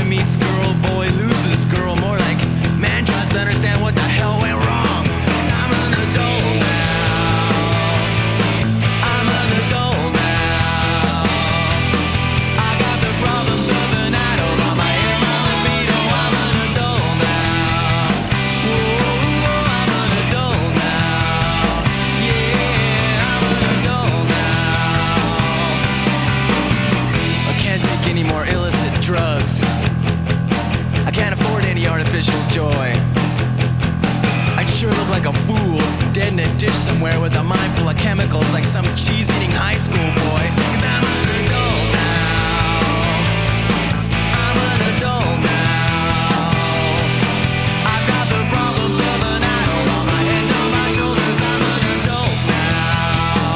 meets girl, boy loses girl. More like man tries to understand what the hell went wrong. 'Cause I'm an adult now. I'm an adult now. I got the problems of an adult on my head, my libido. I'm an adult now. Whoa, I'm an adult now. Yeah, I'm an adult now. I can't take any more illicit drugs. I can't afford any artificial joy. I'd sure look like a fool, dead in a ditch somewhere with a mind full of chemicals like some cheese-eating high school boy. 'Cause I'm an adult now. I'm an adult now. I've got the problems of an adult on my head, on my shoulders. I'm an adult now.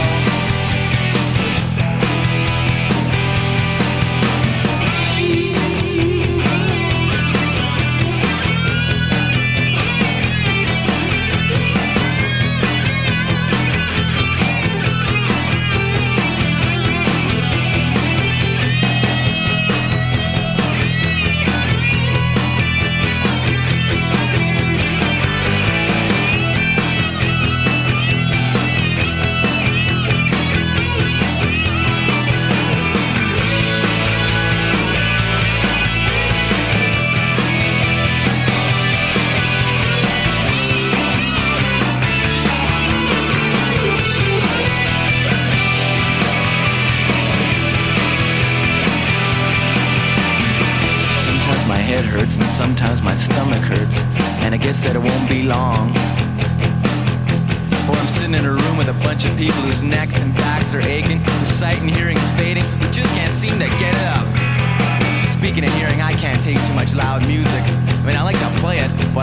Sometimes my head hurts and sometimes my stomach hurts, and I guess that it won't be long before I'm sitting in a room with a bunch of people whose necks and backs are aching, whose sight and hearing is fading, who just can't seem to get it up. Speaking of hearing, I can't take too much loud music. I mean, I like to play it,